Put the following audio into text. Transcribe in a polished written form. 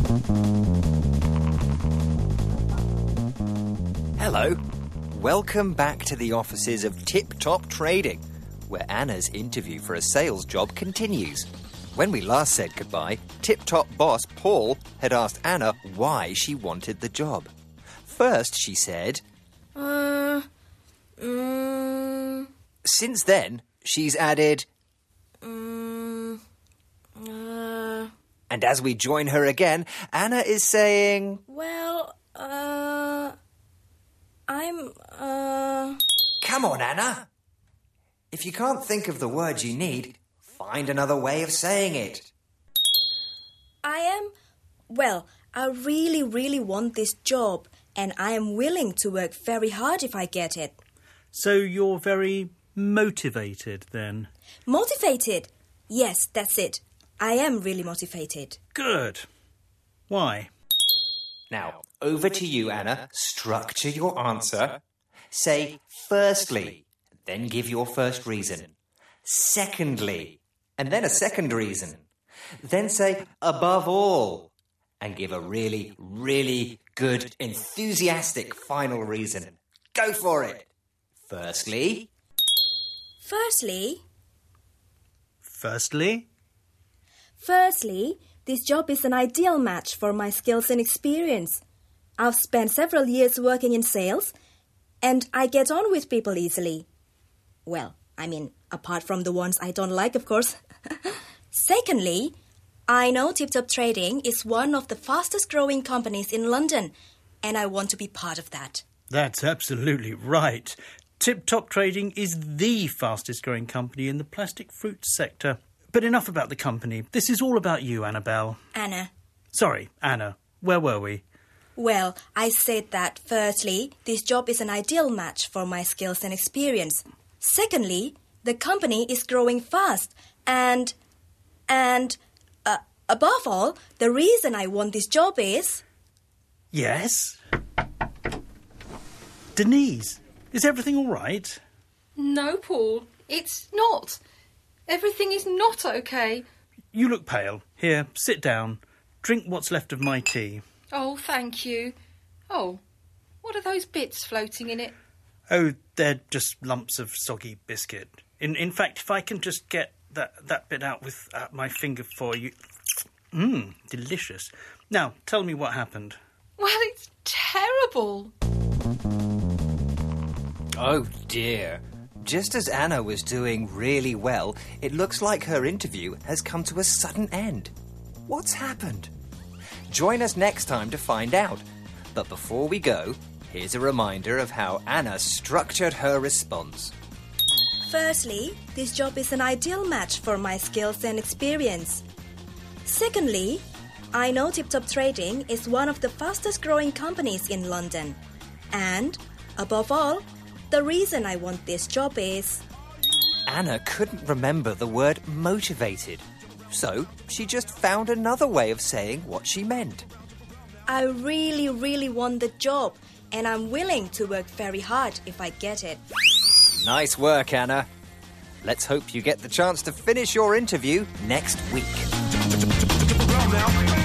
Hello. Welcome back to the offices of Tip Top Trading, where Anna's interview for a sales job continues. When we last said goodbye, Tip Top boss Paul had asked Anna why she wanted the job. First, she said, Since then, she's added, And as we join her again, Anna is saying, Come on, Anna. If you can't think of the words you need, find another way of saying it. I really, really want this job, and I am willing to work very hard if I get it. So you're very motivated, then? Motivated? Yes, that's it. I am really motivated. Good. Why? Now, over to you, Anna. Structure your answer. Say, firstly, then give your first reason. Secondly, and then a second reason. Then say, above all, and give a really, really good, enthusiastic final reason. Go for it. Firstly. Firstly, this job is an ideal match for my skills and experience. I've spent several years working in sales, and I get on with people easily. Well, apart from the ones I don't like, of course. Secondly, I know Tip Top Trading is one of the fastest growing companies in London, and I want to be part of that. That's absolutely right. Tip Top Trading is the fastest growing company in the plastic fruit sector. But enough about the company. This is all about you, Annabelle. Anna. Sorry, Anna. Where were we? Well, I said that, firstly, this job is an ideal match for my skills and experience. Secondly, the company is growing fast. And above all, the reason I want this job is... Yes? Denise, is everything all right? No, Paul, it's not. Everything is not okay. You look pale. Here, sit down. Drink what's left of my tea. Oh, thank you. Oh, what are those bits floating in it? Oh, they're just lumps of soggy biscuit. In fact, if I can just get that bit out with my finger for you... delicious. Now, tell me what happened. Well, it's terrible. Oh, dear. Just as Anna was doing really well, it looks like her interview has come to a sudden end. What's happened? Join us next time to find out. But before we go, here's a reminder of how Anna structured her response. Firstly, this job is an ideal match for my skills and experience. Secondly, I know Tip Top Trading is one of the fastest growing companies in London. And, above all, the reason I want this job is... Anna couldn't remember the word motivated, so she just found another way of saying what she meant. I really, really want the job, and I'm willing to work very hard if I get it. Nice work, Anna. Let's hope you get the chance to finish your interview next week.